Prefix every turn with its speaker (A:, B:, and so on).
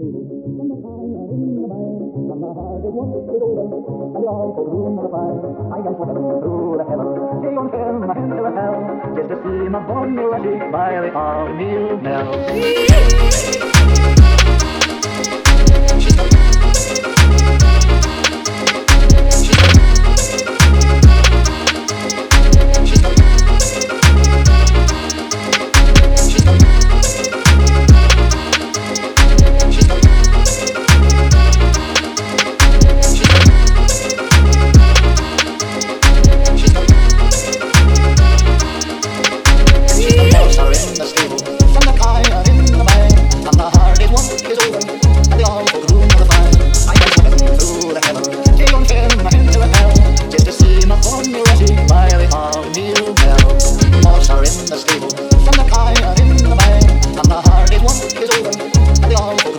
A: stable, and the fire in the mire, and the hearted one is over, and the awful room of the fire. I am swimming through the heaven, see on film my head to a hell, just to see my bonny lassie by the arm Neil Mel. The stable, and the fire in the bag, and the hearted one is over, and the awful